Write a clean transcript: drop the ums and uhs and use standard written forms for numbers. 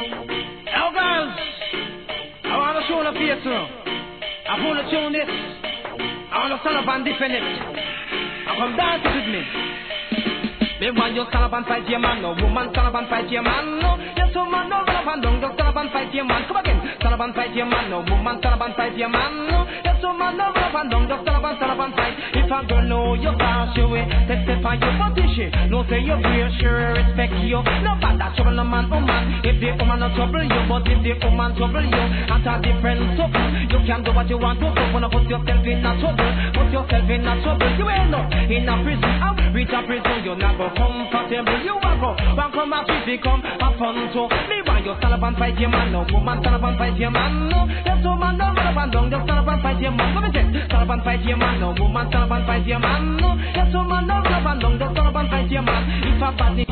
Now, girls, I want to show the face now. I want to tune this. I want to stand up and defend it. I come dance with me. Me want you stand up and fight your man, no woman stand up and fight your man, no. Yes, woman, no run up and down, just stand up and fight your man. Come again, stand up and fight your man, no woman stand up and fight your man, no. Yes, woman, no run up and down, just stand up and fight. If a girl know you pass your way, take step on your position. No say you fear, sure respect you. No bad that trouble no man, woman. If the woman not trouble you, but if the woman trouble you, at a different trouble, you can do what you want to do. Wanna put yourself in a trouble, put yourself in a trouble. You ain't no in a prison, out reach a prison, you never comfortable, you are go. One come back if you come, have fun so. Me want you stand up and fight your man, no woman stand up and fight your man, no. Yes, woman, no run up and down, just stand up and fight your man. Come and say, stand up and fight your man, no woman stand up and fight your man, no. Yes, woman, no run up and down, just stand up and fight your man. If a bad